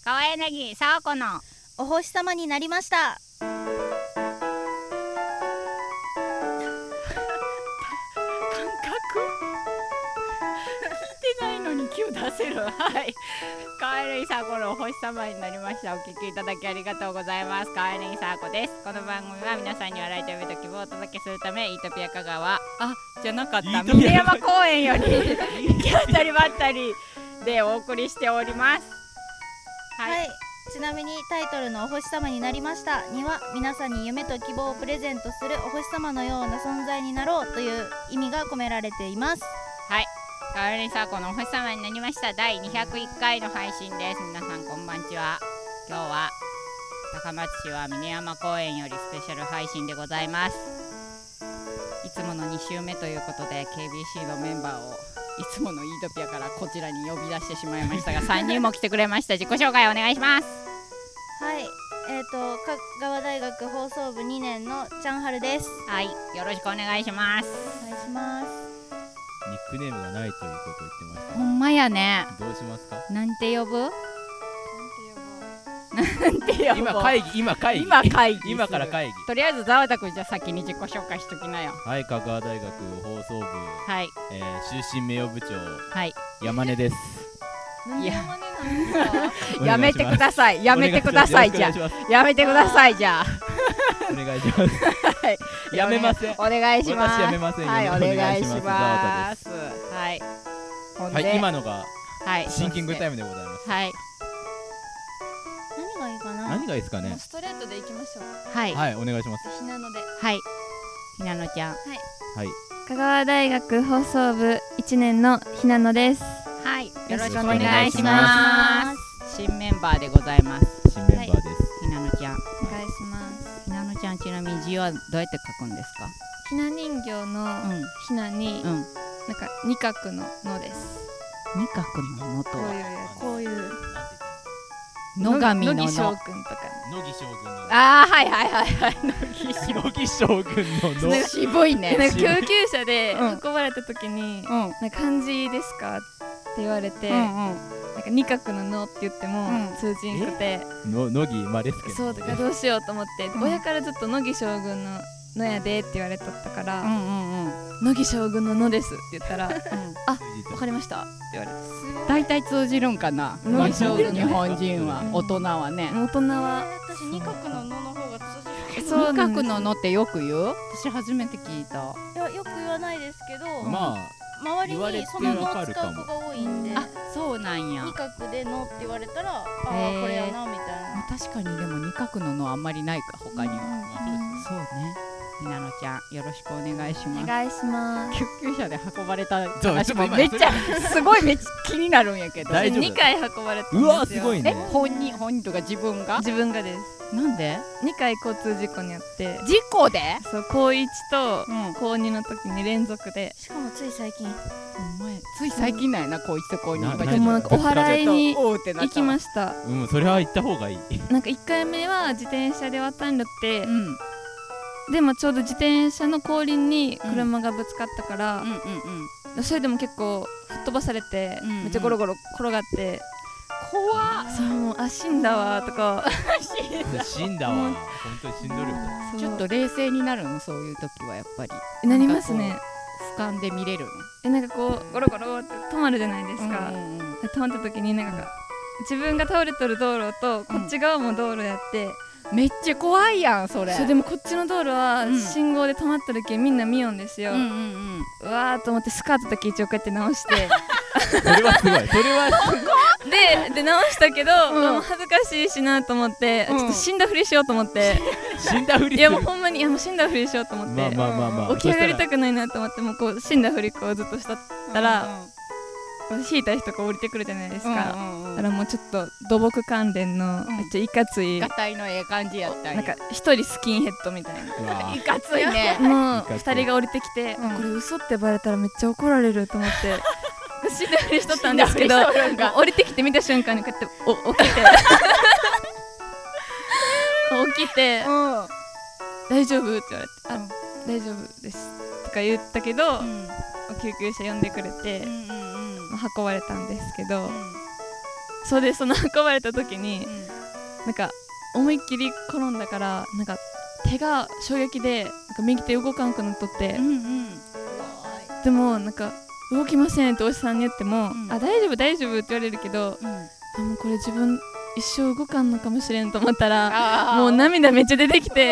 川柳沢子のお星様になりました。 感覚聞いてないのに急出せる。はい、川柳沢子のお星様になりました。お聞きいただきありがとうございます。川柳沢子です。この番組は皆さんに笑いと夢と希望をお届けするため、イートピア香川じゃなかった峰山公園より行き当たりばったりでお送りしております。 はい、ちなみにタイトルのお星様になりましたには、皆さんに夢と希望をプレゼントするお星様のような存在になろうという意味が込められています。 はい、川柳沢子のお星様になりました第201回の配信です。皆さんこんばんちは。今日は高松市は峰山公園よりスペシャル配信でございます。いつもの2週目ということで KBC のメンバーをいつものイートピアからこちらに呼び出してしまいましたが3人も来てくれました。自己紹介お願いします。 はい、香川大学放送部2年のちゃんはるです。 はい、よろしくお願いします。 お願いします。 ニックネームがないということを言ってました。 ほんまやね。 どうしますか？ なんて呼ぶ？なんて呼ぶ？ 今会議今から会議。 とりあえずざわたくんじゃ先に自己紹介しときなよ。 はい、香川大学放送部、 はい、 終身名誉部長、 はい、 山根です。 なんで山根なんですか？ やめてください。やめてください。じゃあやめてください。じゃあお願いします。 はい、 やめません。 お願いします。 私やめませんよ。 はい、お願いします。はい、 今のがはいシンキングタイムでございます。 はい。 何がいいかな？ 何がいいですかね？ ストレートでいきましょう。 はい、 はい、お願いします。 ひなので。 はい、ひなのちゃん。 はい。 香川大学放送部1年のひなのです。 はい、よろしくお願いし願いします。新メンバーでございます。 新メンバーです。 ひなのちゃん。 お願いします。 ひなのちゃん、ちなみに字はどうやって書くんですか？ ひな人形のひなに、なんか二画ののです。 二画ののとこういうやつ。こういう野上のの。 野木将軍とか。 野木将軍の。 はいはいはいはい。 野木将軍のの。 渋いね。 なんか救急車で運ばれた時に、なんか漢字ですかって言われて、なんか二画ののって言っても通じんくて、 野木まですけど。 そうだからどうしようと思って、親からずっと野木将軍ののやでって言われとったから、野木将軍ののですって言ったら、あ、わかりましたって言われて。 大体通じるんかな。 野木将軍日本人は大人はね。 大人は私二画ののの方が通じる。 二画ののってよく言う？私初めて聞いた。 いや、よく言わないですけど、 まあ周りにそののを使う子が多いんで、 そうなんや。 二画でのって言われたら、これやなみたいな。 確かにでも二画ののあんまりないか他には。そうね。ひなのちゃん、よろしくお願いします。 お願いします。 救急車で運ばれた話もめっちゃすごいめっちゃ気になるんやけど。 2回運ばれたんですよ。 うわ、すごいね。 本人とか自分がです。 なんで 2回交通事故にあって。 事故で？ そう、高1と高2の時に連続で。 しかもつい最近。 つい最近なんやな、高1と高2。 でもなんかお祓いに行きました。 それは行った方がいい。 なんか1回目は自転車で渡るって、でもちょうど自転車の後輪に車がぶつかったから、それでも結構吹っ飛ばされて、めっちゃゴロゴロ転がって、 怖っ。 そう、もう死んだわとか。 死んだわ、本当に死んどるよ。 ちょっと冷静になるの、そういう時はやっぱり。 なりますね。 俯瞰で見れるの。 なんかこうゴロゴロって止まるじゃないですか。止まった時になんか自分が倒れとる道路とこっち側も道路やって。 めっちゃ怖いやんそれ。 そう、でもこっちの道路は信号で止まった時みんな見よんですよ。うわーと思ってスカートだけ一応こうやって直してそれはすごい。それはで直したけど、もう恥ずかしいしなと思って、ちょっと死んだふりしようと思って死んだふりする。 いやもうほんまにもう死んだふりしようと思って、起き上がりたくないなと思って、もうこう死んだふりこうずっとしとったら、引いた人が降りてくるじゃないですか。だからもうちょっと土木関連のめっちゃいかつい、 ガタイのええ感じやったんや。 なんか一人スキンヘッドみたいな、 いかついね。 もう2人が降りてきて、これ嘘ってバレたらめっちゃ怒られると思って死んだふりしとったんですけど、降りてきて見た瞬間にこうやって起きて大丈夫って言われて、大丈夫ですとか言ったけど、救急車呼んでくれて運ばれたんですけど、 そうでその運ばれた時に、なんか思いっきり転んだからなんか手が衝撃でなんか右手動かんくなっとって、でもなんか動きませんってお医者さんに言っても、あ大丈夫大丈夫って言われるけど、もうこれ自分一生動かんのかもしれんと思ったらもう涙めっちゃ出てきて、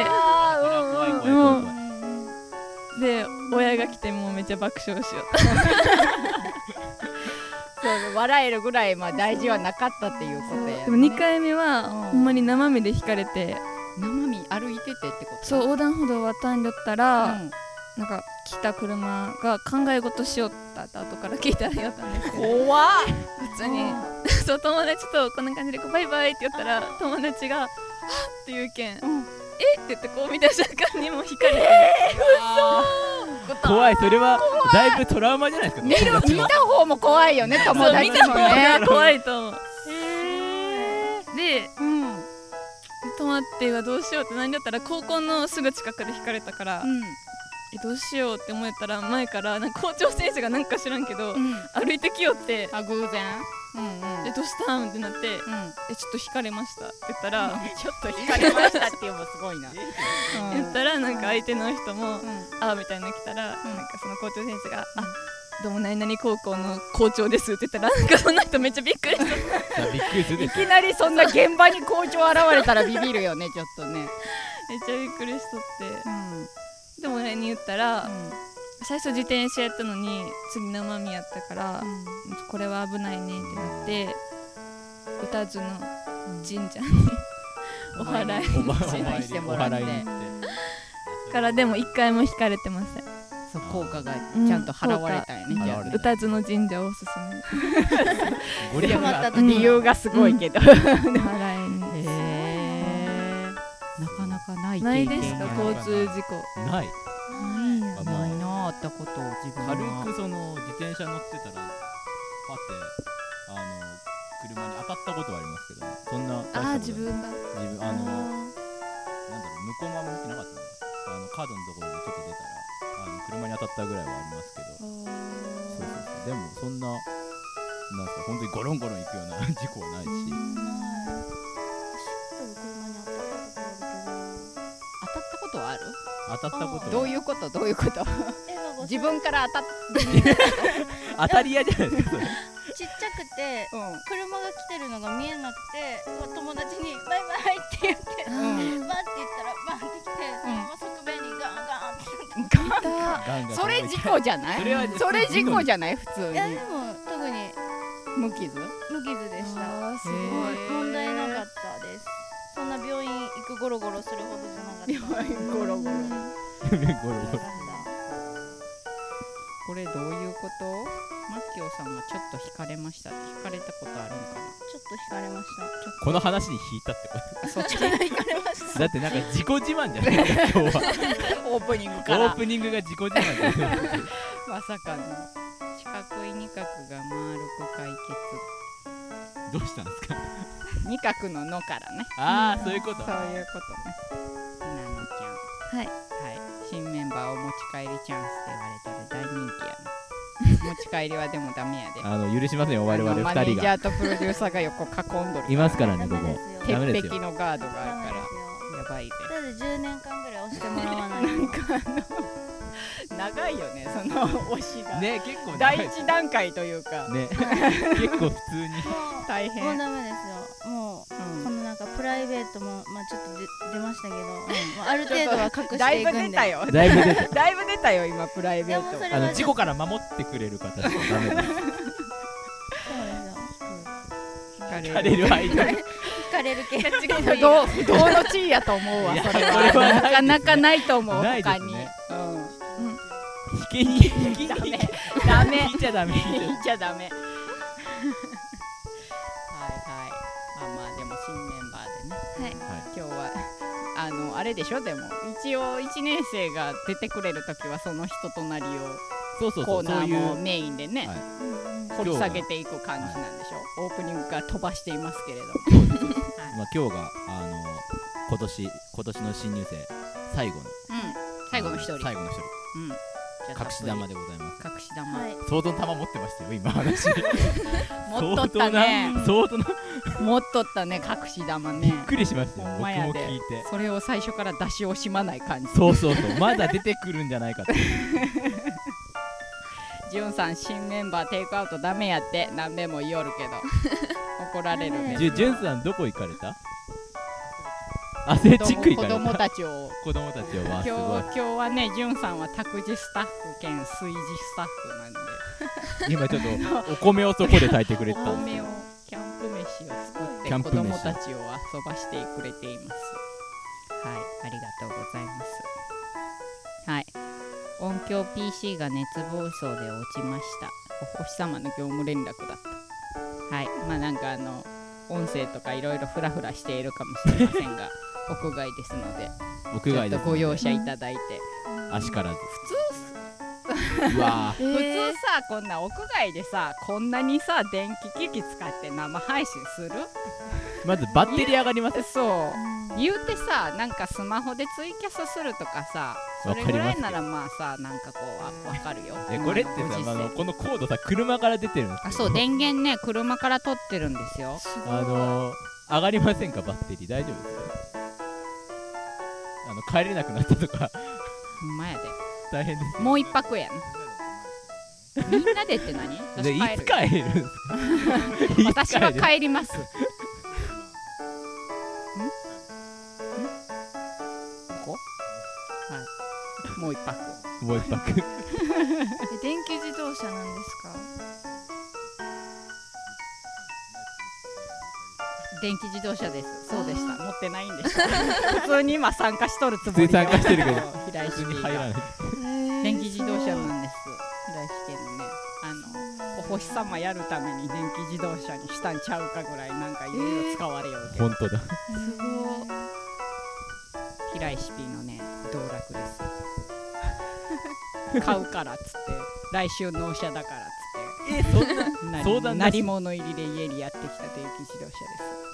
で親が来てもうめっちゃ爆笑しようそう笑えるぐらい大事はなかったっていうことや、ね、 でも2回目はほんまに生身で引かれて、 生身歩いててってこと？ そう横断歩道渡んでったら、なんか来た車が考え事しよったって後から聞いたらよったんですけど、 怖っ普通にそう友達とこんな感じでこうバイバイって言ったら友達がはっって言うけん、えって言ってこう見た瞬間にもう引かれて、 怖い。それはだいぶトラウマじゃないですか。 見た方も怖いよね、友達もね。見た方が怖いと思う。で、止まってはどうしようって何だったら高校のすぐ近くで引かれたから、どうしようって思ったら前からなんか校長先生がなんか知らんけど、歩いてきよって、 あ偶然、 どうしたんってなって、ちょっと引かれましたって言ったら、 ちょっと引かれましたっていうのもすごいな言ったらなんか相手の人も、あみたいなの来たら、なんかその校長先生が、どうも何々高校の校長ですって言ったら、なんかその人めっちゃびっくりしたびっくりする。 いきなりそんな現場に校長現れたらビビるよね、ちょっとね。 めっちゃびっくりしとって、でも親に言ったら、最初自転車やったのに次生身やったから、これは危ないねってなって宇多津の神社にお祓いしてもらってからでも1回も引かれてません。 そう効果がちゃんと払われたよね。 宇多津の神社をおすすめ理由がすごいけど払いになかなかない経験ないですか？交通事故ないなあったことを自分軽くその自転車乗ってたらパッて車に当たったことはありますけど、そんな自分がなんだろう向こう側向いてなかったの、カードのところでちょっと出たら車に当たったぐらいはありますけど、そうでもそんななんか本当にゴロンゴロン行くような事故はないし、 当たったことはある？ 当たったことはどういうことどういうこと自分から当たり屋じゃないですかそれ。 ちっちゃくて、車が来てるのが見えなくて、友達にバイバイって言って、バンって言ったらバンって来て、そのまま側面にガンガンってそれ事故じゃない？それ事故じゃない？普通に。 いやでも特に無傷でした。 すごい問題なかったです。そんな病院行くゴロゴロするほどじゃなかった。 病院ゴロゴロこれどういうこと？マッキオさんがちょっと引かれましたって引かれたことあるんかな？ ちょっと引かれました。 この話に引いたってこと？ そっちから引かれました。 だってなんか自己自慢じゃないですか今日は。 オープニングからオープニングが自己自慢じゃないまさかの四角い二角が丸く解決。 どうしたんですか？ 二角ののからね。 そういうこと。 そういうことね。なのちゃん。はい。新メンバーお持ち帰りチャンスって言われたら大人気やな。持ち帰りはでもダメやで。 許しませんよ我々2人が。 マネージャーとプロデューサーが横囲んどる。 いますからねここ。 鉄壁のガードがあるから。やばいで。 だって10年間ぐらい押してもらわないと。 なんか長いよねその推しが。 ね結構第一段階というか。 ね結構普通に大変。 もうダメですよ。もうこのなんかプライベートもちょっと出ましたけど、ある程度は隠していくんで。 だいぶ出たよ。 だいぶ出たよ今プライベート。 事故から守ってくれる方しかダメです。 そうですよ。 引かれる間。 引かれる系。 不動の地位やと思うわ。それはなかなかないと思う他に。 引きダメ。 引いちゃダメ。 まあでも新メンバーでね。今日はあれでしょ。でも一応1年生が出てくれるときはその人となりをコーナーもメインでね掘り下げていく感じなんでしょ。オープニングから飛ばしていますけれども。 今日が今年の新入生最後の一人。隠し玉でございます。 隠し玉。 相当玉持ってましたよ今話。 持っとったね。 相当な持っとったね隠し玉ね。 びっくりしましたよ、僕もほんまやで聞いて。 それを最初から出し惜しまない感じ。 そうそうそう、まだ出てくるんじゃないかと。 じゅんさん新メンバーテイクアウトダメやって何べも言おるけど怒られるね。 じゅんさんどこ行かれた？アスレチック行かれた。 子供たちを子供たちをわ、すごい。 今日はね、じゅんさんは託児スタッフ兼炊事スタッフなんで今ちょっとお米をそこで炊いてくれてたんですお米をキャンプ飯を作ってキャン子プ飯供たちを遊ばしてくれています。はい、ありがとうございます。はい、音響 PC が熱暴走で落ちました。お星様の業務連絡だった。はい、まあなんか音声とかいろいろフラフラしているかもしれませんが屋外ですので屋外です、 ちょっとご容赦いただいて、 あしからず。 普通うわ普通さこんな屋外でさこんなにさ電気機器使って生配信する？ まずバッテリー上がります。 そう言うてさなんかスマホでツイキャスするとかさそれぐらいならまあさなんかこうわかるよ。 これってさ、このコードさ車から出てるんですけど、 そう電源ね車から取ってるんですよ。 上がりませんかバッテリー？大丈夫ですか？帰れなくなったとかほんまやで大変です。 もう一泊やなみんなでって何？ でいつ帰るんですか？ 私は帰ります。ここ？はい。もう一泊。 もう一泊。 電気自動車なんですか？ 電気自動車です。そうでした。持ってないんでした。普通に今参加しとるつもりで。 普通に参加してるけど平石家入らない。 電気自動車なんです。平石家のね、お星様やるために電気自動車にしたんちゃうかぐらいなんかいろいろ使われようけど。 本当だ。 すごい。 平石 P のね道楽です。買うからっつって来週納車だからっつって。 そんな相談なし？ 鳴り物入りで家にやってきた電気自動車です。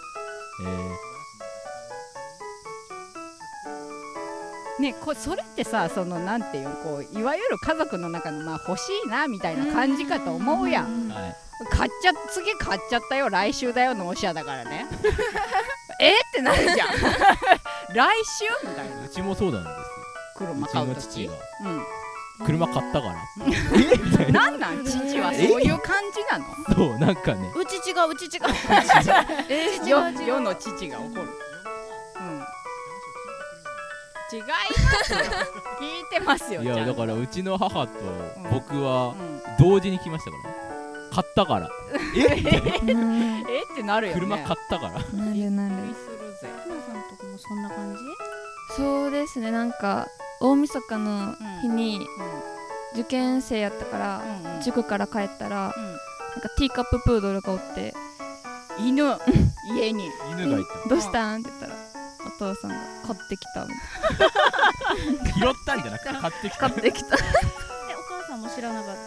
ね、それってさなんていうこういわゆる家族の中のまあ欲しいなみたいな感じかと思うやん。次買っちゃったよ来週だよ納車だからねってなるじゃん来週みたいな。 うちもそうなんですよ。 車買うときうちの父が、 うん、 車買ったからなんなん父はそういう感じなの？ そうなんかねうち違ううち違う世の父が怒る。違いますよ聞いてますよ。 いやだからうちの母と僕は同時に来ましたからね。買ったからってなるよね。 車買ったからなるなる。 するぜ。 ひなさんとこもそんな感じ？ そうですね、なんか大晦日の日に受験生やったから、塾から帰ったら、なんかティーカッププードルがおって犬家に犬がいた。 どうしたんって言ったらお父さんが買ってきた拾ったんじゃなくて買ってきた。 買ってきたお母さんも知らなかった？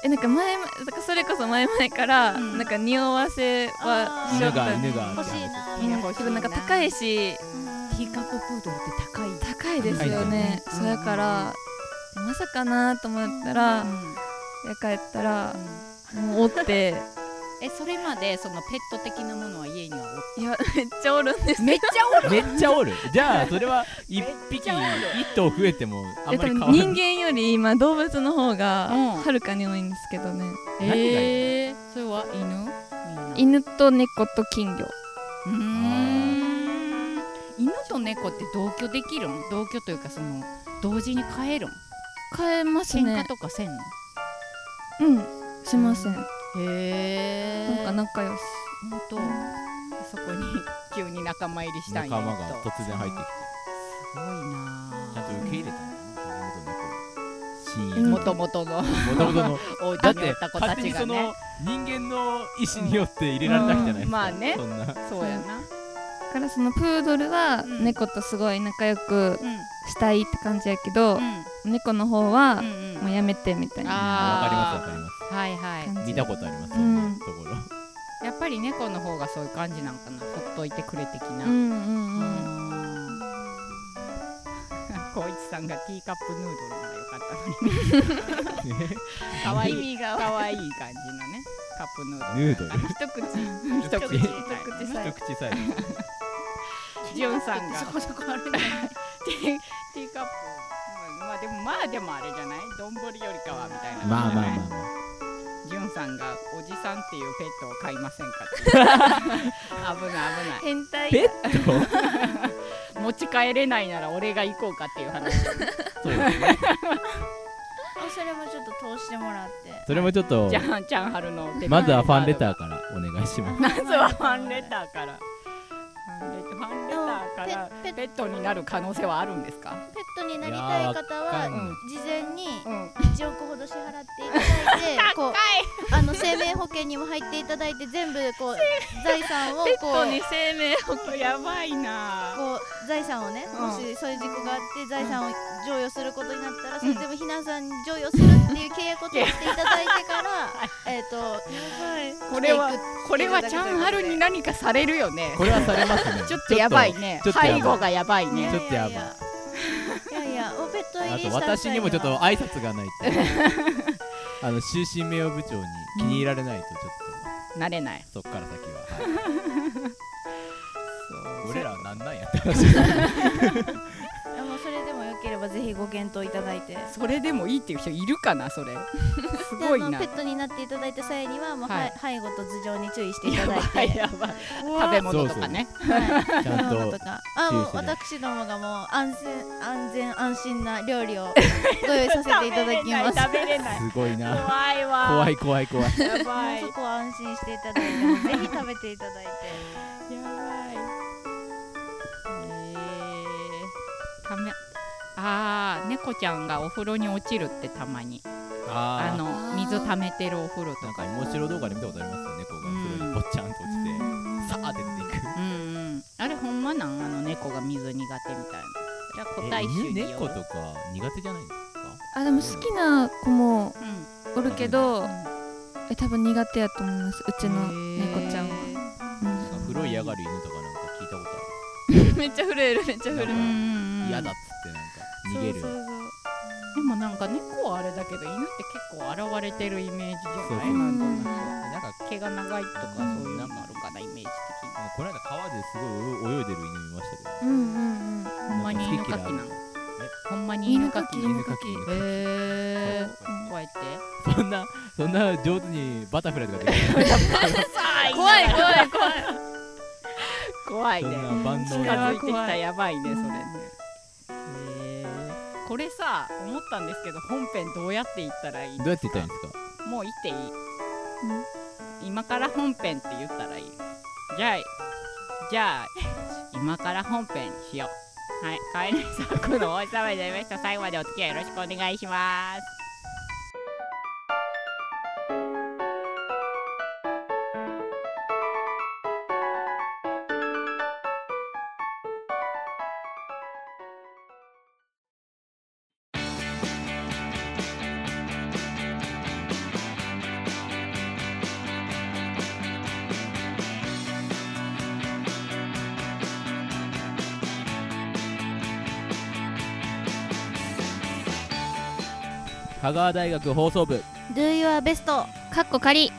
なんかだからそれこそ前々から、なんか匂わせは犬が欲しいな。 でもなんか高いし、 ティーカッププードルって高いですよね。それからまさかなと思ったら、帰ったらもうおってそれまでそのペット的なものは家にはおって？ いやめっちゃおるんです。 めっちゃおる。 めっちゃおる。じゃあそれは一匹一頭増えてもあんまり変わらない。 人間より今動物の方がはるかに多いんですけどね。 それは犬と猫と金魚。 犬と猫って同居できるん？同居というか同時に飼えるん？ 飼えますね。 喧嘩とかせんの？ しません。 なんか仲良し。 本当。そこに急に仲間入りしたんや。 仲間が突然入ってきて。 すごいな。 ちゃんと受け入れたの？ もともとのお家におった子たちがね。 人間の意思によって入れられたわけじゃないですか。 まあね。そうやな。 だからそのプードルは猫とすごい仲良くしたいって感じやけど、猫の方はもうやめてみたいな。 わかりますわかります。 はいはい。 見たことあります。そんなところ。 やっぱり猫の方がそういう感じなんかな。ほっといてくれ的な。光一さんがティーカップヌードルならよかったのに。かわいい感じのね。 カップヌードル一口サイズジュンさんがそこそこあるんじゃないティーカップ、まあでもあれじゃない、丼よりかはみたいな。 まあジュンさんがおじさんっていうペットを飼いませんかって危ない変態ペット持ち帰れないなら俺が行こうかっていう話そうですねそれもちょっと通してもらって、 それもちょっとチャンハルのまずはファンレターからお願いします。 まずはファンレターからペットになる可能性はあるんですか？ ペットになりたい方は事前に1億ほど支払っていただいて、こう生命保険にも入っていただいて、全部こう財産をこうペットに生命保険やばいな。 こう財産をね、もしそういう事故があって財産を譲与することになったら、それ全部ひなさんに譲与するっていう契約を取っていただいてからこれはチャンハルに何かされるよね。 これはされますね。 ちょっとやばいね。背後がやばいね。 ちょっとやばい。 いやおペット入りしたあと私にもちょっと挨拶がないと終身名誉部長に気に入られないとちょっとなれない。 そっから先は、俺らなんなんやって話ですもうそれでもよければぜひご検討いただいて、 それでもいいっていう人いるかな、それすごいな。 ペットになっていただいた際にはもう背後と頭上に注意していただいて、 やばい食べ物とかね、 ちゃんともう私どもがもう安全安心な料理をご用意させていただきます食べれないすごいな、 怖いわ、 怖いやばい、 そこは安心していただいてぜひ食べていただいてやばい。猫ちゃんがお風呂に落ちるってたまに水溜めてるお風呂とか面白動画で見たことありますよ。猫がお風呂にぽっちゃんと落ちてさーって出ていく。 あれほんまなん猫が水苦手みたいな。じゃあ個体種による。 猫とか苦手じゃないんですか？ でも好きな子もおるけど、多分苦手やと思います、うちの猫ちゃんは。 風呂嫌がる犬とかなんか聞いたことある。 めっちゃ震える。 嫌だっつってなんか逃げる。 でもなんか猫はあれだけど、犬って結構現れてるイメージじゃない？なんか毛が長いとかそういうのもあるかな、イメージ的に。 この間川ですごい泳いでる犬見ましたけど。 ほんまに犬かきなの？ほんまに犬かき。 こうやってそんな上手にバタフライとかできない。 怖いね。近づいてきたらやばいね、それね。これさ、思ったんですけど、本編どうやって言ったらいい？ どうやって言ったらいいんですか？ もう言っていい？今から本編って言ったらいい。じゃあ今から本編しよう。はい、飼い主さんこのお日様になりました。最後までお付き合いよろしくお願いします。 香川大学放送部 Do Your Best かっこ仮。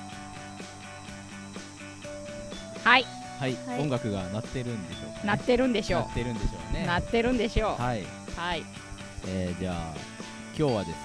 はい、 音楽が鳴ってるんでしょうかね。 鳴ってるんでしょう。 鳴ってるんでしょうね。 鳴ってるんでしょう。 はい。じゃあ今日はですね、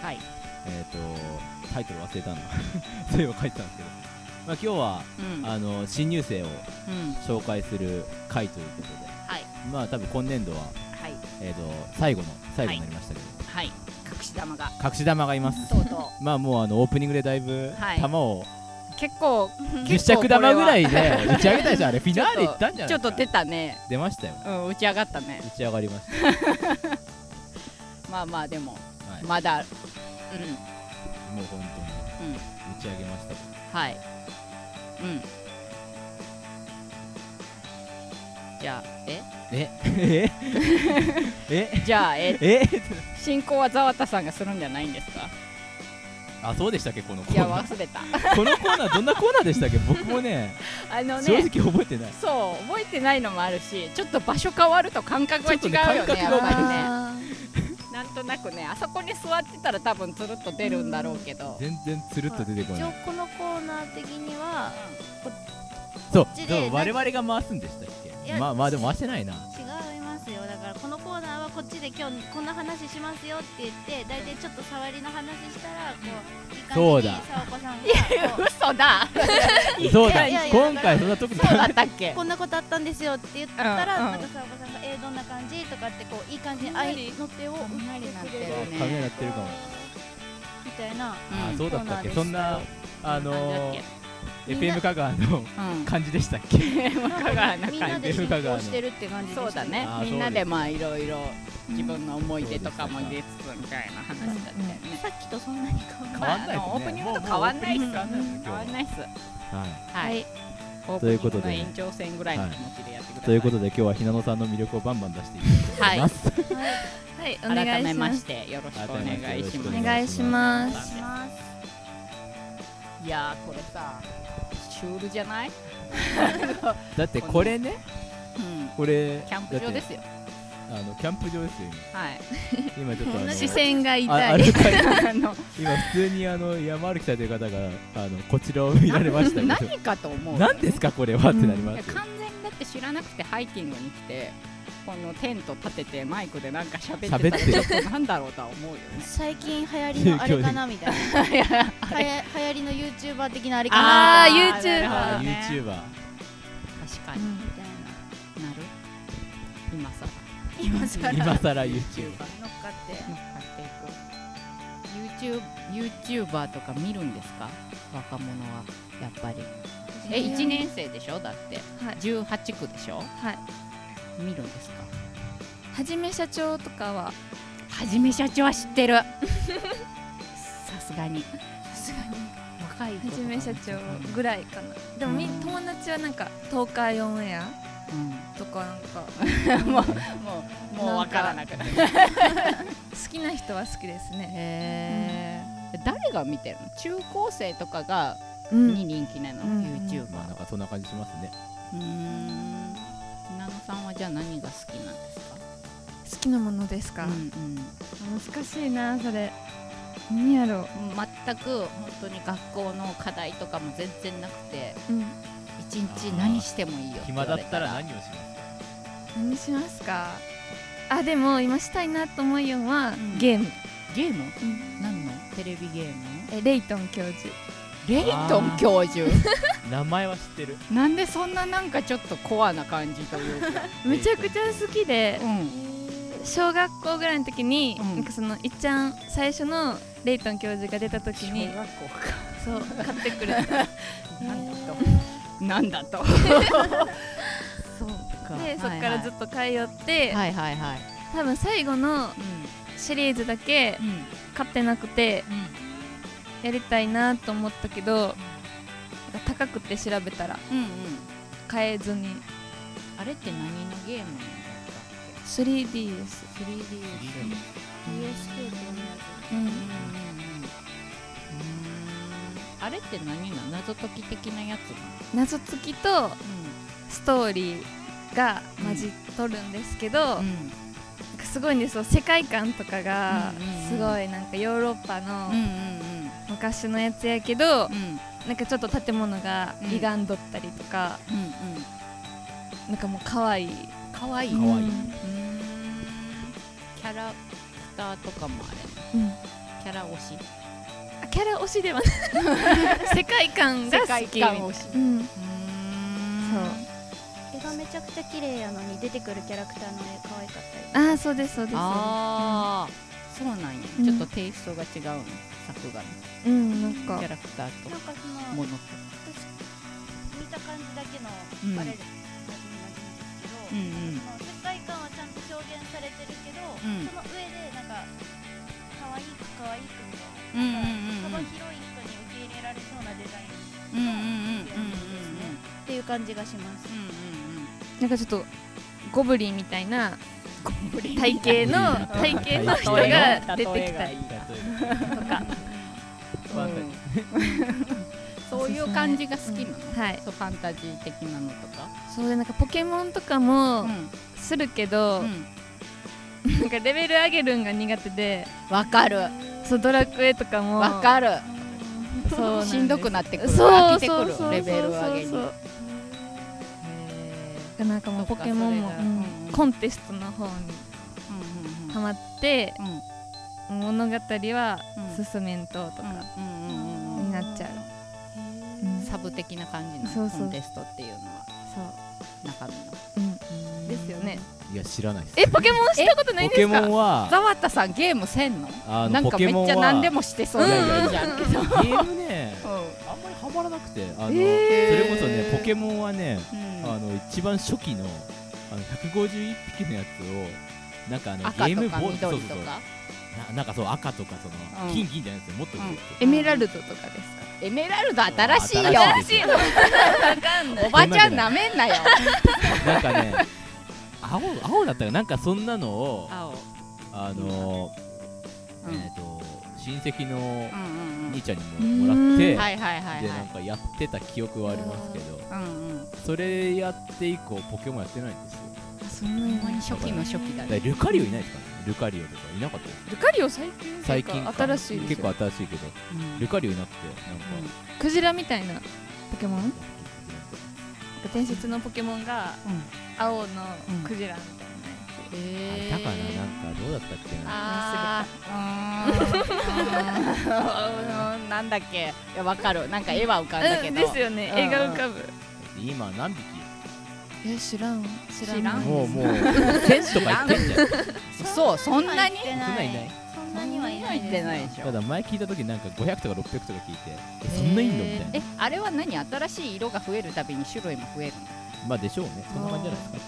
タイトル忘れたのそういえば書いてたんですけど、今日は新入生を紹介する回ということで、多分今年度は最後になりましたけど、隠し玉がいます。もうオープニングでだいぶ玉を結構 10着玉ぐらいで打ち上げたでしょ。あれフィナーレいったんじゃないですか？ ちょっと出たね。 出ましたよ。 打ち上がったね。 打ち上がりました。 でもまだもう本当に打ち上げました。 じゃあじゃあ進行は沢田さんがするんじゃないんですか？ そうでしたっけ、このコーいやナー。 忘れたこのコーナーどんなコーナーでしたっけ？僕もね正直覚えてない。 そう覚えてないのもあるし、ちょっと場所変わると感覚は違うよね。やっぱりね。なんとなくね、あそこに座ってたら多分つるっと出るんだろうけど、 全然つるっと出てこない。 一応このコーナー的にはそうこっちで我々が回すんでしたっけ？ いやまあでも回してないな。 違いますよ。だからこのコーナーはこっちで今日こんな話しますよって言って大体ちょっと触りの話したらこういいそうだ感じにさおこさんがこう嘘だそうだいやいや今回そんな特にそうだったっけ？ こんなことあったんですよって言ったら、 うんうんなんかさおこさんがどんな感じとかってこういい感じに合いの手を打ってくれるカメラやってるかも。 みたいな。 あそうだったっけ？そんななんだっけ FM 香川のうん感じでしたっけ？ 香川のみんなで進行してるって感じでしたそうだねあー、 みんなでまあいろいろ自分の思い出とかも出つつみたいな話だったよね。 さっきとそんなに変わ変わんないですね。 オープニングと変わんないっす。 もうオープニング変わんないです変わんないっす。 はい。 はい。オーとプニングいうことでの延長戦ぐらいの気持ちでやってください。 ということで今日はひなのさんの魅力をバンバン出していきたいと思います。 はいお願改めいします。 ましてよろしくお願いします。 お願いします。 いやーこれさシュールじゃない？ だってこれね、 うん。 これキャンプ場ですよ。 キャンプ場ですよはい。 今。今ちょっと視線が痛い。 歩かれあの今普通に山歩きされてる方がこちらを見られましたけど、 何かと思う。 何ですかこれはってなりいます。 や完全にだって知らなくてハイキングに来てこのテント立ててマイクでなんか喋ってたら喋ってちょっとなんだろうとは思うよね。 最近流行りのあれかなみたいな流行りの YouTuber 的なあれかなあーみたいな YouTuber あーね YouTuber 確かに、 みたいなる今さな今更今更 YouTuber 乗っかって乗っかっていく YouTuber とか見るんですか若者はやっぱり1年生でしょだってはい 18区でしょはい見るんですかはじめ社長とかははじめ社長は知ってるさすがに若い子とかはじめ社長ぐらいかな。でもうん友達はなんか東海オンエアうんとかなんかもう分からなくなる好きな人は好きですね。 へー誰が見てるの中高生とかがうんに人気なの、 うん YouTuber まあなんかそんな感じしますね。 ひなのさんはじゃあ何が好きなんですか好きなものですか。 うん難しいなそれ。何やろう。 全く本当に学校の課題とかも全然なくてうん一日何してもいいよ暇だったら何何をしますか？ 何しますか。あでも今したいなと思うようは、 んゲーム、 ゲーム何のテレビゲームレイトン教授。 レイトン教授名前は知ってる。 なんでそんななんかちょっとコアな感じというかめちゃくちゃ好きで、 うん小学校ぐらいの時に、 うんなんかそのいっちゃん最初のレイトン教授が出た時に小学校かそう買ってくれた。 なんだとそうかでそっからずっと通って、 はいはいはい多分最後のシリーズだけうん買ってなくてやりたいなと思ったけど、なんか高くて調べたらうんうん買えずにあれって何のゲームなんだっ 3DS。 け 3DS USK って読むやうんあれって何なの謎解き的なやつ謎解きとなのストーリーが混じっとるんですけど、なんかすごいんですよ。世界観とかがすごいなんかヨーロッパの昔のやつやけど、なんかちょっと建物が歪んどったりとか、なんかもう可愛い。 かわいいかわいいキャラクターとかもあれうんキャラ推しキャラ推しではない世界観が好き。 推しうん、 つ絵がめちゃくちゃ綺麗やのに出てくるキャラクターの絵可愛かったりああそうですそうです。 ああそうなんやうんちょっとテイストが違うの作画のうんなんかキャラクターとなんかそのものと見た感じだけのうんあれで馴染みですけど、 うんその世界観はちゃんと表現されてるけど、 んその上でなんか可愛く可愛くみたうんいな、 うん幅広い人に受け入れられそうなデザインうんうんうんうんっていう感じがします。 なんかちょっとゴブリンみたいな体型の人例えが出てきたり例えがいいとか。 そういう感じが好きなのはい。 そうファンタジー的なのとかそうでなんかポケモンとかもするけど、 なんかレベル上げるんが苦手で、 わかる。 そうドラクエとかもわかる。 そうなんです。 しんどくなってくる。 そう飽きてくそうそうるレベル上げに。 そうなんかもうポケモンも、コンテストの方にハマって、物語は進めんととかになっちゃう。 サブ的な感じのコンテストっていうのは。そう中身の。ですよね。 いや知らないです。 ポケモンしたことないんですか？ ポケモンはザワッタさんゲームせんの？なんかめっちゃ何でもしてそうなイメージあるけど。 ゲームね、あんまりハマらなくて、それこそねポケモンはね、一番初期の151匹のやつをなんかゲームボーイとかなんかそう赤とかその金銀じゃないですよ、もっとエメラルドとかですか？ エメラルド新しいよ。 新しいの。わかんない。 おばちゃんなめんなよ。 なんかね青だったかなんかそんなのを親戚の兄ちゃんにももらってでなんかやってた記憶はありますけど、それやって以降ポケモンやってないんですよ。 そんなに初期の初期だね。 ルカリオいないですかね？ルカリオとかいなかったです。 ルカリオ最近新しい結構新しいけど、ルカリオいなくてなんかクジラみたいなポケモン？伝説のポケモンが青のクジラみたいなやつ。だからなんかどうだったっけな。なんだっけ。いやわかる。なんか絵は浮かんだけど。 ですよね。絵が浮かぶ。 今何匹？ 知らん。 もう1000とか言ってんじゃん。 そう、そんなに？ そんなにはいないってないでしょ。 ただ前聞いた時なんか500とか600とか聞いて、そんないんのみたいな。 あれは何？新しい色が増えるたびに種類も増えるの？ まあでしょうね。そんな感じじゃないですか。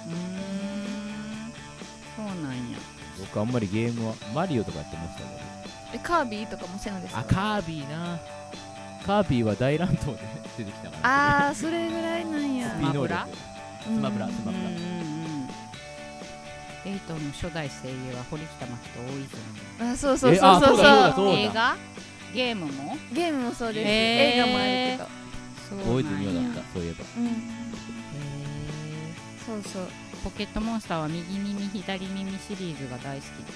そうなんや。 僕あんまりゲームはマリオとかやってましたね。 カービィとかもせんのですか？ カービィな。カービィは大乱闘で出てきたから。 それぐらいなんや。 スピ能力。スマブラ。 エイトの初代声優は堀北真希と大泉。 そう。 映画？ゲームもそうです。映画もあるけど。 大泉洋だった、そういえば。 そう。 ポケットモンスターは右耳左耳シリーズが大好きですって。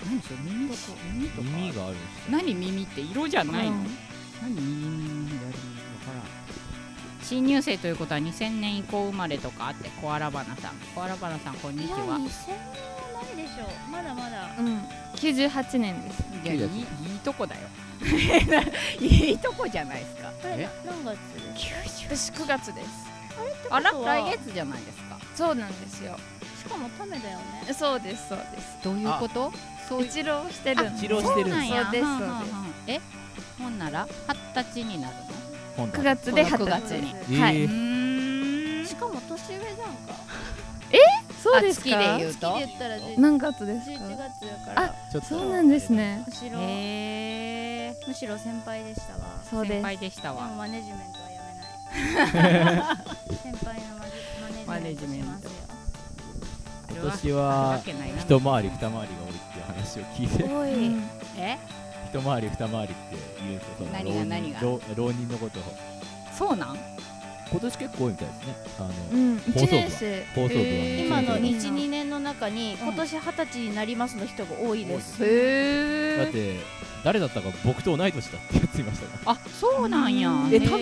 何でしょう？耳とか。 耳があるんですか？ 何耳って色じゃないの？何右耳左耳わからん。新入生ということは2000年以降生まれとかあって、コアラバナさんこんにちは。 2000年はないでしょう。まだまだ。 98年です。 いや、いいとこだよ。いいとこじゃないですか。 何月ですか？ 私9月です。 あら、来月じゃないですか。 そうなんですよ。 しかもためだよね。 そうです。 どういうこと？ 一浪してるんです。 そうです。ほんなら20歳になるの ？9月で20歳に。はい。 しかも年上じゃんか。 そうですか？ 月で言ったら何月ですか？ 11月だから。 そうなんですね。 むしろ先輩でしたわ。 そうです。 先輩でしたわ。 マネジメントはやめない。先輩のマネジメントしますよ。 今年は一回り二回りが多いっていう話を聞いて。 多い。 一回り二回りって言うと何が浪人のことを。 そうなん？ 今年結構多いみたいですね。 1年生放送部は今の 1,2 年の中に今年20歳になりますの人が多いです。 だって誰だったか僕と同い年だってやついましたね。 あ、そうなんや。 ためみたいな。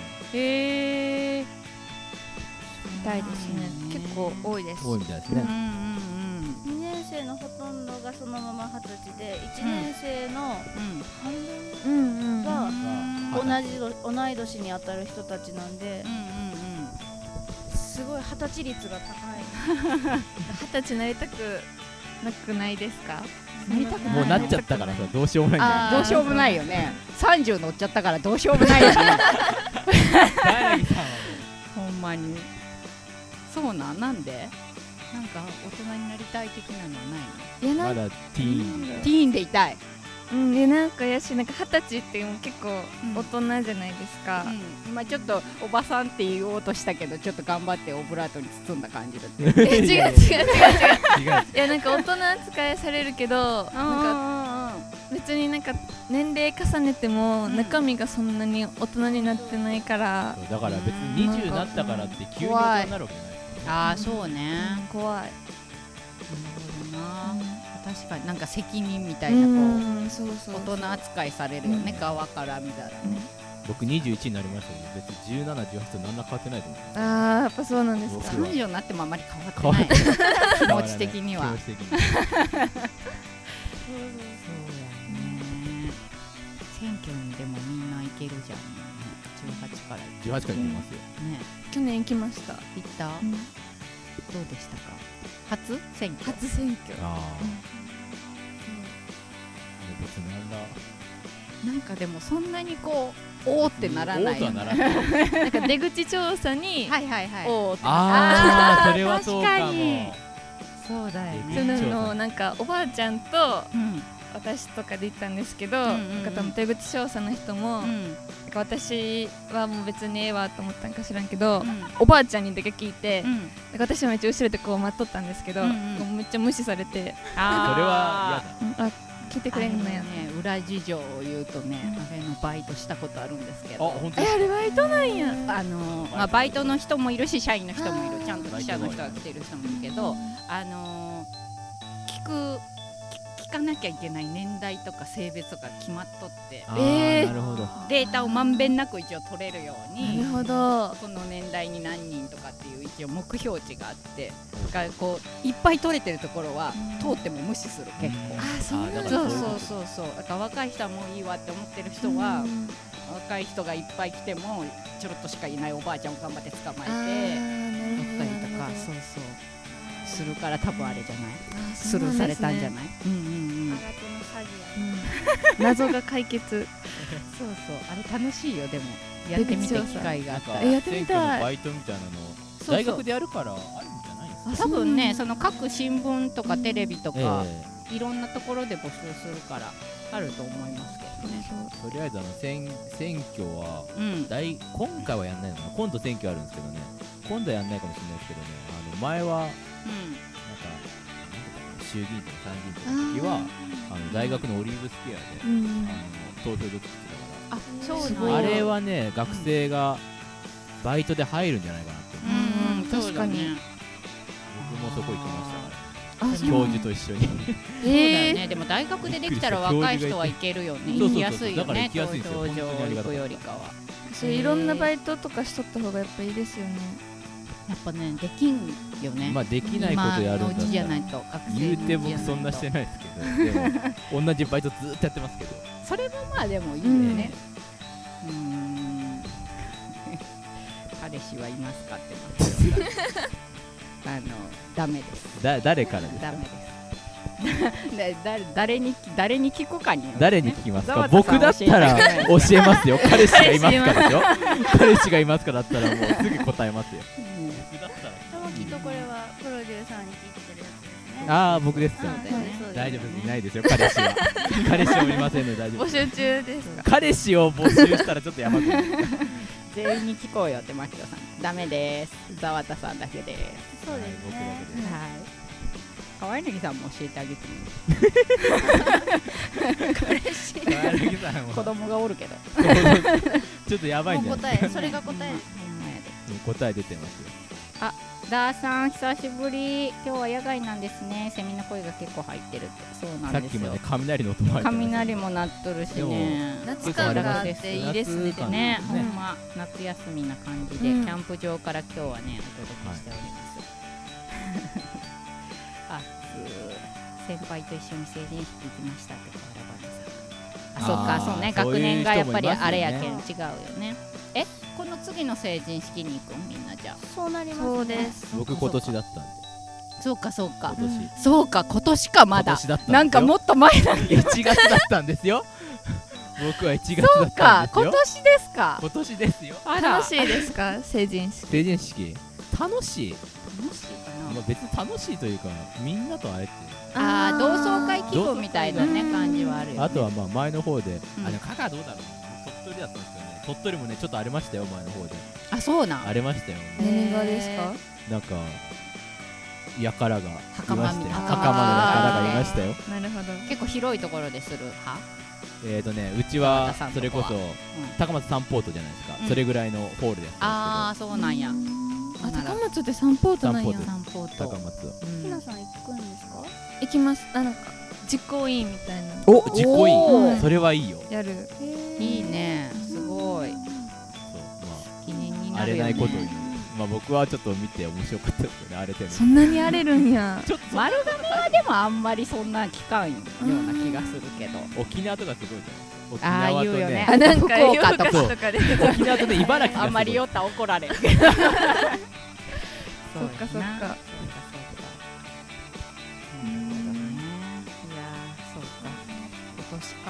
みたいですね。結構多いです。 多いみたいですね。 2年生のほとんどがそのまま20歳で、1年生の半分が同い年に当たる人たちなんで、すごい20歳率が高い。 20歳になりたくなくないですか？ もうなっちゃったからさ、どうしようもないんだよ。 どうしようもないよね。30乗っちゃったからどうしようもないよね。ほんまに。そうなんで？なんか大人になりたい的なのはないの？ まだティーンでいたい。 なんかやし、なんか20歳って結構大人じゃないですか。 今ちょっとおばさんって言おうとしたけど、ちょっと頑張ってオブラートに包んだ感じだった。 違う。いや、なんか大人扱いされるけど、なんか別になんか年齢重ねても中身がそんなに大人になってないから。 だから別に20になったからって急に大人になるわけじゃない。 ああ、そうね。 怖い。 な、確かになんか責任みたいな大人扱いされるよね、側から見たらね。 僕21になりましたけど、別に17、18と何ら変わってないと思う。 ああ、やっぱそうなんですか。 30になってもあまり変わってない気持ち的には。そうやね。選挙にでもみんな行けるじゃん。18から行きますよね。 去年行きました。 行った、どうでしたか。初選挙。 別になんかでもそんなにこうおーってならない。 なんか出口調査におーって。 ああ、それはそうかも。 そうだよね。 そのなんかおばあちゃんと私とかで行ったんですけど、なんか多分出口調査の人も私はもう別にええわと思ったんか知らんけど、おばあちゃんにだけ聞いて、私はめっちゃ後ろでこう待っとったんですけど、めっちゃ無視されて、それは嫌だ。 聞いてくれんのやね。裏事情を言うとね、あれのバイトしたことあるんですけど。 あれバイトなんや。 バイトの人もいるし、社員の人もいる、ちゃんと記者の人が来てる人もいるけど、聞かなきゃいけない年代とか性別とか決まっとって、 なるほど。 データをまんべんなく一応取れるように、 なるほど。 この年代に何人とかっていう一応目標値があって、こういっぱい取れてるところは通っても無視する結構。そうだから若い人はもういいわって思ってる人は、若い人がいっぱい来てもちょろっとしかいないおばあちゃんを頑張って捕まえて取ったりとか、するから多分あれじゃない、スルーされたんじゃない。 謎が解決。 そうあれ楽しいよ。でもやってみて機会があったらやってみたい。バイトみたいなの大学でやるからあるんじゃないですか。 多分ね、その各新聞とかテレビとかいろんなところで募集するからあると思いますけどね。 とりあえず選挙は今回はやんないのかな。今度選挙あるんですけどね。今度はやんないかもしれないですけどね。前はなんか衆議院とか参議院とかの時は大学のオリーブスクエアで投票所作ってたから、あれはね、学生がバイトで入るんじゃないかなって。 確かに僕もそこ行きましたから、教授と一緒に。 そうだよね。でも大学でできたら若い人は行けるよね。行きやすいよね。投票所行くよりかは。 いろんなバイトとかしとった方がやっぱいいですよね。 やっぱね、できんよね。 できないことやるんだったら、 じゃないと言うて僕そんなしてないですけど、でも同じバイトずっとやってますけど、 それもまあでもいいよね。彼氏はいますかってますよ。ダメです。 誰からですか。 ダメです。誰に聞くかに。 誰に聞きますか。僕だったら教えますよ。彼氏がいますからでしょ。彼氏がいますからだったらもうすぐ答えますよ。僕だったら。 きっとこれはプロデューサーに聞いてるやつですね。 ああ、僕ですか。大丈夫です。いないですよ、彼氏は。彼氏はいませんね。大丈夫。 募集中ですか。 彼氏を募集したらちょっとやばくない。 全員に聞こうよって牧野さん。ダメです。ザワタさんだけです。 そうですね。 僕だけです。 はい。川柳さんも教えてあげても彼氏。 川柳さんも子供がおるけど。 ちょっとやばいんじゃない。 それが答え。 答え出てますよ。 ダーさん久しぶり。今日は野外なんですね。セミの声が結構入ってるって。そうなんですよ。 さっきまで雷の音も入ってる。 雷も鳴っとるしね。 夏感があっていいですね。 ね、ほんま夏休みな感じで、キャンプ場から今日はねお届けしております。先輩と一緒に成人式行きましたって川原さん。そうか、そうね。学年がやっぱりあれやけん違うよね。この次の成人式に行くみんなじゃ。 そうなります。 そうです。 僕今年だったんで。 そうかそうか。 そうか今年かまだ。なんかもっと前だ。 1月だったんですよ。僕は1月だったんですよ。そうか、今年ですか。 今年ですよ。 楽しいですか、成人式。 成人式楽しいかな。別に楽しいというか、みんなと会えて。 同窓会気分みたいなね感じはあるよね。 あとは前の方で、香川どうだろう。鳥取だったんですけどね。鳥取もねちょっと荒れましたよ、前の方で。 そうなん。 荒れましたよ。 何がですか。 なんか輩がいましたよ。袴の輩がいましたよ。 なるほど。 結構広いところでする派。 うちはそれこそ高松サンポートじゃないですか。それぐらいのホールでやったんですけど。 そうなんや。 高松って3ポートなんや。 3ポート高松はひなさん行くんですか？ 行きます。なんか実行委員みたいな。 お、実行委員、それはいいよ。 やる。 いいね、すごい。そう、記念になるよね。 荒れないことに。まあ僕はちょっと見て面白かったですけどね、荒れてる。 そんなに荒れるんや。 ちょっと丸亀はでもあんまりそんな期間ような気がするけど。 沖縄とかすごいじゃない。沖縄とね、 なんか福岡とかで沖縄とね、茨城あんまり酔ったら怒られる。 そっかそっか。 いや、そうか。今年か。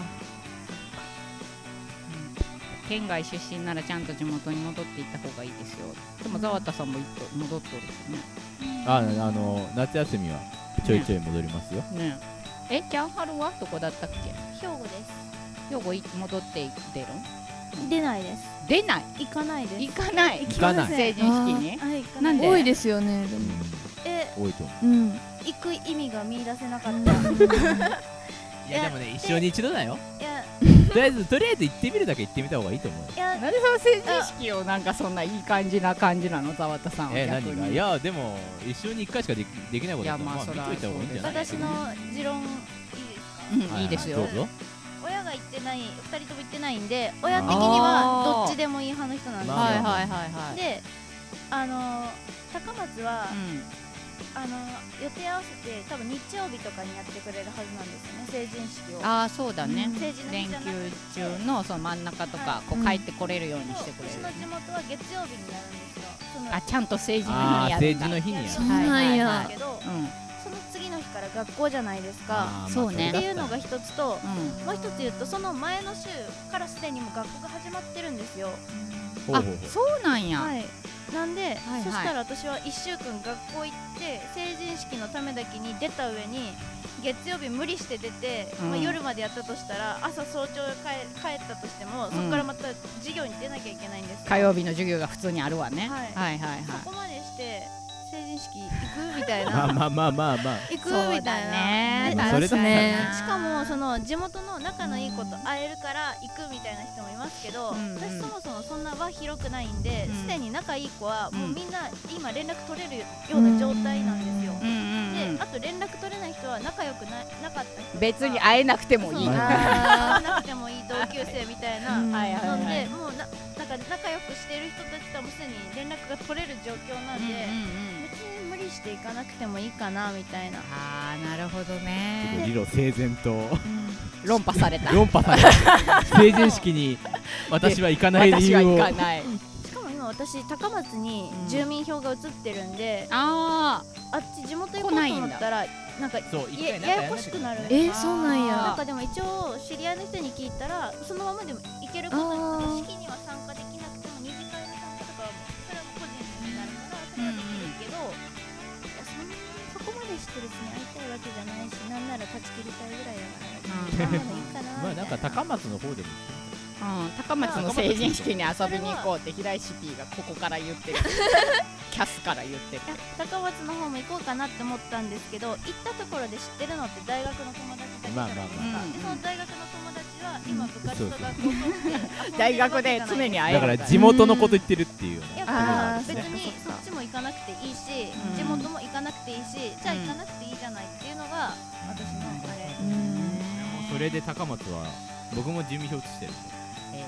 県外出身ならちゃんと地元に戻っていった方がいいですよ。でもザワタさんも戻っとるしね。 夏休みはちょいちょい戻りますよ。 ね。キャンハルはどこだったっけ？ 兵庫です。 兵庫戻って出る？ 出ないです。 出ない？ 行かないです。 行かない。成人式に？ なんで？多いですよね。でも多いと思う。 行く意味が見出せなかった。 いやでもね、一生に一度だよ。とりあえず行ってみるだけ行ってみた方がいいと思う。 なんでその成人式をなんかそんないい感じなのザワタさんは。 何が？いやでも一生に一回しかできないことだから、 まあ見といた方がいいんじゃない？ 私の持論いいですか？ いいですよ。 どうぞ。親が行ってない、2人とも行ってないんで、親的にはどっちでもいい派の人なんですよ。で、高松は予定合わせて多分日曜日とかにやってくれるはずなんですよね、成人式を。 そうだね。連休中のその真ん中とかこう帰ってこれるようにしてくれる。 私の地元は月曜日にやるんですよ。 ちゃんと成人の日にやるんだ。 成人の日にやる。 そうなんや。 その次の日から学校じゃないですか。 そうね。 っていうのが一つと、もう一つ言うとその前の週からすでにも学校が始まってるんですよ。 そうなんや。 なんで、そしたら私は1週間学校行って成人式のためだけに出た上に月曜日無理して出て、夜までやったとしたら朝早朝帰ったとしても、そこからまた授業に出なきゃいけないんですよ。 火曜日の授業が普通にあるわね。 そこまでして成人式行くみたいな。 まあ行くみたいな。 それだね。 しかもその地元の仲のいい子と会えるから行くみたいな人もいますけど、私そもそもそんな輪広くないんで、すでに仲いい子はもうみんな今連絡取れるような状態なんですよ。で、あと連絡取れない人は仲良くなかった人、 別に会えなくてもいい。 会えなくてもいい同級生みたいな。なんでもう仲良くしてる人たちともすでに連絡が取れる状況なんで、別に無理していかなくてもいいかなみたいな。 なるほどね。 理路整然と論破された。 成人式に私は行かない理由を。 しかも今私高松に住民票が移ってるんで、あっち地元行こうと思ったらなんかややこしくなる。 そうなんや。 なんかでも一応知り合いの人に聞いたら、そのままでも行けることに、式には参加できなくても二次会に参加とかそれは個人になるからそれはできるけど、そこまでしてるうちに会いたいわけじゃないし、なんなら断ち切りたいぐらいだから、いいかな。 まあなんか高松の方でも高松の成人式に遊びに行こうって平井シティがここから言ってる。キャスから言ってる。高松の方も行こうかなって思ったんですけど、行ったところで知ってるのって大学の友達だけじゃないですか。でその大学の友達は今部活と学校として大学で常に会える。 だから地元のこと言ってるっていう。 別にそっちも行かなくていいし、地元も行かなくていいし、じゃあ行かなくていいじゃないっていうのが私のあれ。 それで高松は僕も住民票移してるんで。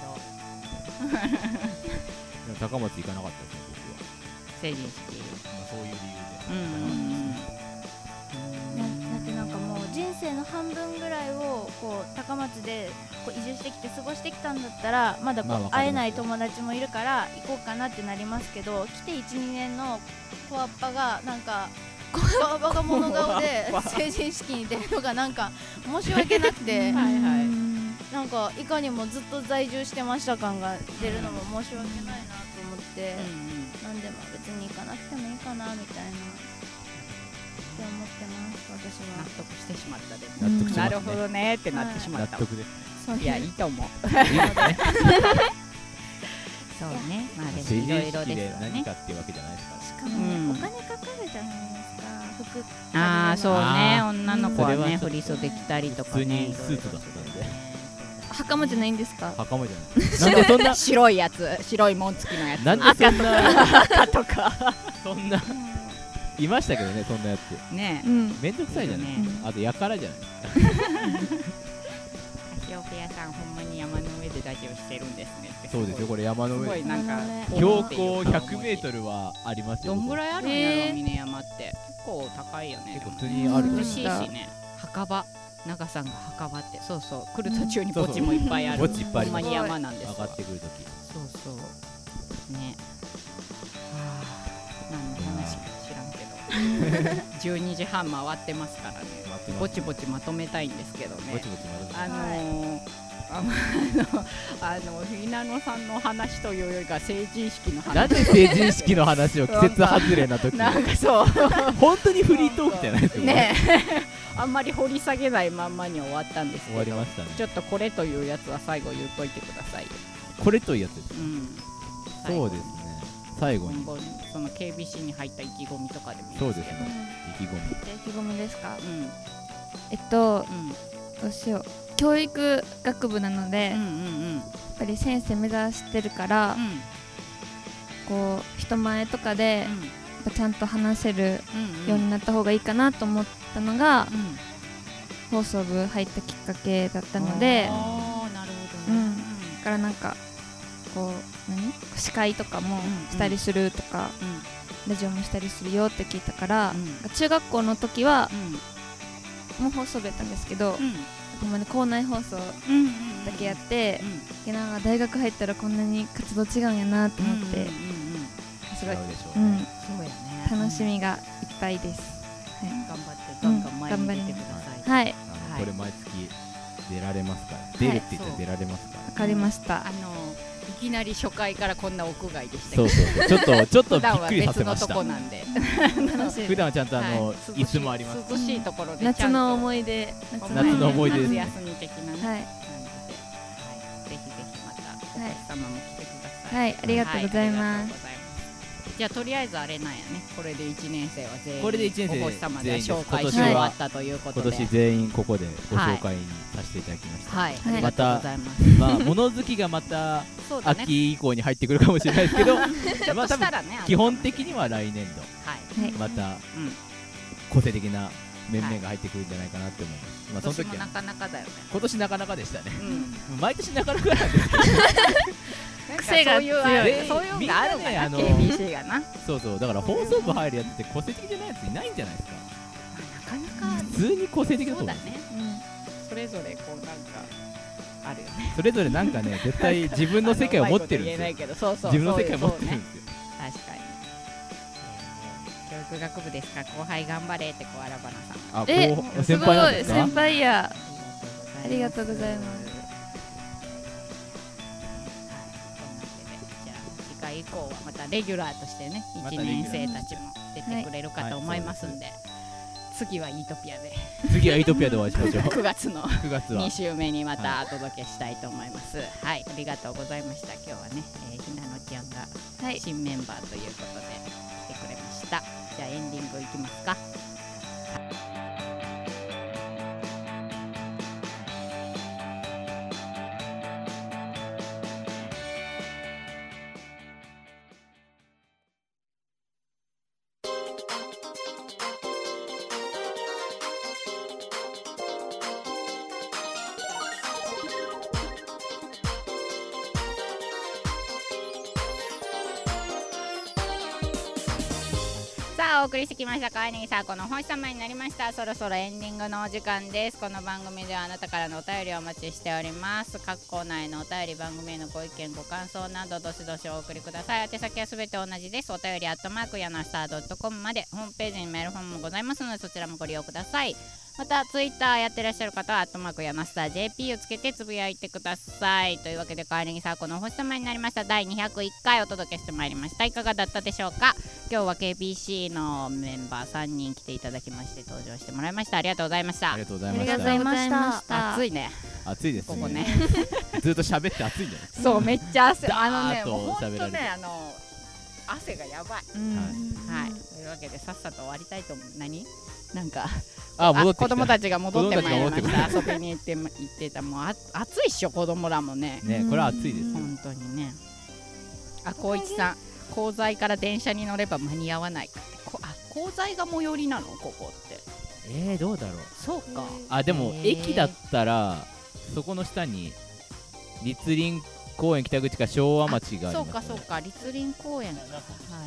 高松行かなかったですね、僕は。 成人式。 そういう理由で。 だってなんかもう人生の半分ぐらいをこう高松でこう移住してきて過ごしてきたんだったら、まだこう会えない友達もいるから行こうかなってなりますけど、来て 1,2 年の小っぱがなんか若者顔で成人式に出るのがなんか申し訳なくて。なんかいかにもずっと在住してました感が出るのも申し訳ないなと思って、なんでも別に行かなくてもいいかなみたいなって思ってます。私は納得してしまったです。なるほどねってなってしまった。 納得です。 いや、いいと思う。そうね。まあでもいろいろですよね。 何かっていうわけじゃないですから。 しかもお金かかるじゃないですか。服。 そうね。女の子はね振り袖着たりとかね。 普通にスーツだったんで。 袴じゃないんですか？ 袴じゃない。なんでそんな白いやつ、白い紋付きのやつ。 なんでそんな赤とか。 そんないましたけどね、そんなやつね。 めんどくさいじゃない。あとやからじゃない。 カシオペアさん、ほんまに山の上でラジオしてるんですねって。 そうですよ、これ山の上。 すごいなんか標高100メートルはありますよ。 どんぐらいあるんやろ、峰山って。結構高いよね。 結構普通にある。 美しいしね。墓場。長さんが墓場って、そうそう、来る途中に墓地もいっぱいある。 墓地いっぱいあります。 ほんまに山なんです。 上がってくるとき。 そうそう。ね。何の話か知らんけど。12時半回ってますからね。ぼちぼちまとめたいんですけどね。 ぼちぼちまとめたい。ひなのさんの話というよりか成人式の話。 なんで成人式の話を季節外れな時なんかそう本当にフリートークじゃないですかね。あんまり掘り下げないまんまに終わったんですけど、 終わりましたね。 ちょっとこれというやつは最後言っといてくださいよ。 これというやつです。そうですね。最後にその KBC に入った意気込みとかでもいいですけど。 そうですね。意気込みですか。 どうしよう。教育学部なので、やっぱり先生目指してるから、こう人前とかでちゃんと話せるようになった方がいいかなと思ったのが、放送部入ったきっかけだったので、だからなんかこう司会とかもしたりするとか、ラジオもしたりするよって聞いたから、中学校の時はもう放送部やったんですけど、ほんまに校内放送だけやって、なんか大学入ったらこんなに活動違うんやなと思って、すごい楽しみがいっぱいです。 頑張ってガンガン前に出てください。 はい。これ毎月出られますから。出るって言ったら出られますから。 わかりました。 いきなり初回からこんな屋外でしたけど、 ちょっとびっくりさせました。 普段は別のとこなんで普段はちゃんと椅子もあります。 涼しいところで夏の思い出、 夏の思い出ですね。 夏休み的なね。ぜひぜひまたお客様も来てください。 はい、ありがとうございます。 じゃあとりあえずあれなんやね。これで1年生は全員これで1年生お星様で紹介し終わったということで、 今年全員ここでご紹介にさせていただきました。 はい、ありがとうございます。 まあ物好きがまた秋以降に入ってくるかもしれないですけど、まあ多分基本的には来年度また個性的な面々が入ってくるんじゃないかなって思います。まあその時はなかなかだよね。 今年なかなかでしたね。毎年なかなかなんですけど。 癖が強い、そういうのがあるんだよね、KBC がな。 そうそう、だから放送部入るやつって個性的じゃないやついないんじゃないですか。 なかなか普通に個性的だと思う。 そうだね。それぞれこうなんかあるよね。 それぞれなんかね、絶対自分の世界を持ってるんですよ。自分の世界を持ってるんですよ。 確かに。教育学部ですか、後輩頑張れって小原花さん。先輩なんですか。 先輩や。ありがとうございます。 以降はまたレギュラーとしてね、1年生たちも出てくれるかと思いますんで、次はイートピアでお会いしましょう。 9月の2週目にまたお届けしたいと思います。はい、ありがとうございました。今日はね、ひなのちゃんが新メンバーということで来てくれました。じゃあエンディングいきますか。お送りしてきましたカーネギサーコの本様になりました。そろそろエンディングのお時間です。この番組ではあなたからのお便りをお待ちしております。各コーナーへのお便り、番組へのご意見ご感想などどしどしお送りください。宛先はすべて同じです。お便りやなスター.com まで。ホームページにメールフォームもございますのでそちらもご利用ください。またツイッターやってらっしゃる方はやなスター JP をつけてつぶやいてください。というわけでカーネギサーコのお星様になりました第201回お届けしてまいりました。いかがだったでしょうか。今日は KBC のメンバー3人来ていただきまして登場してもらいました。ありがとうございました。 ありがとうございました。 暑いね。 暑いですね。 ここね。 ずっと喋って暑いんじゃないですか。 そう、めっちゃ汗。もうほんとね、汗がやばい。はい。というわけでさっさと終わりたいと思う。なんか子供たちが戻ってまいりました。遊びに行ってた。もう暑いっしょ、子供らもね。 ね、これは暑いです。 本当にね。光一さん鋼材から電車に乗れば間に合わないかって。鋼材が最寄りなのここって。 どうだろう。 そうか。 でも駅だったらそこの下に栗林公園北口か昭和町があります、ね、 そうか栗林公園。はいはいはい。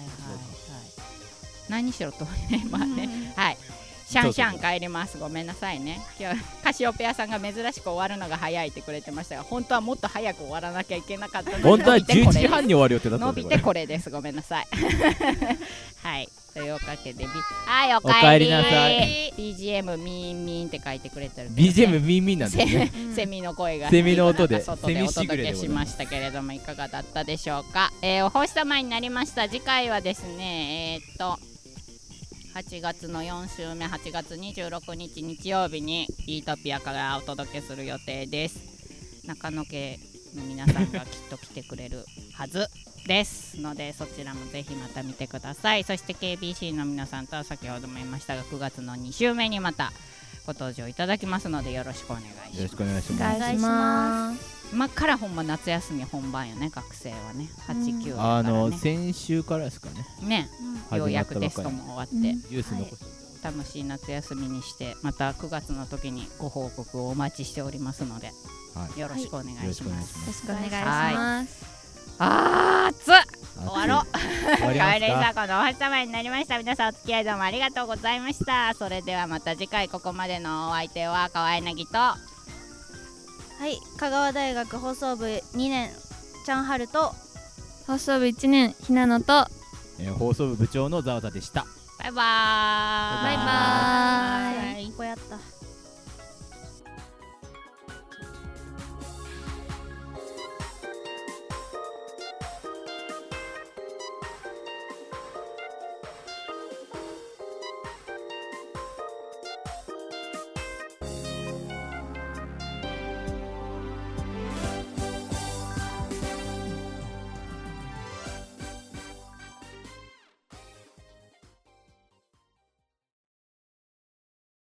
何しろとねまあねはい。シャンシャン帰ります。ごめんなさいね。今日カシオペアさんが珍しく終わるのが早いってくれてましたが、本当はもっと早く終わらなきゃいけなかったのに、 本当は11時半に終わる予定だったんで、 伸びてこれです。ごめんなさいはい、というわけではいおかえりなさい。 BGM ミンミンって書いてくれてる、ね、 BGM ミンミンなんですねセミの声がセミの音で外でお届けしましたけれども、いかがだったでしょうか。お星様になりました。次回はですね8月の4週目、8月26日日曜日にイートピアからお届けする予定です。中野家の皆さんがきっと来てくれるはずですので、そちらもぜひまた見てください。そして KBC の皆さんとは先ほども言いましたが、9月の2週目にまたご登場いただきますので、よろしくお願いします。 よろしくお願いします。 お願いします。 今からほんま夏休み本番よね、学生はね。8、9だからね。 先週からですかね。 ようやくテストも終わって、 ニュース残して楽しい夏休みにして、また9月の時にご報告をお待ちしておりますので、よろしくお願いします。 よろしくお願いします。 暑っ、終わろう。帰れさこのお星様になりました。皆さんお付き合いどうもありがとうございました。それではまた次回。ここまでのお相手は河合凪と、 香川大学放送部2年ちゃんはると、 放送部1年ひなのと、 放送部部長のざわざでした。 バイバーイ。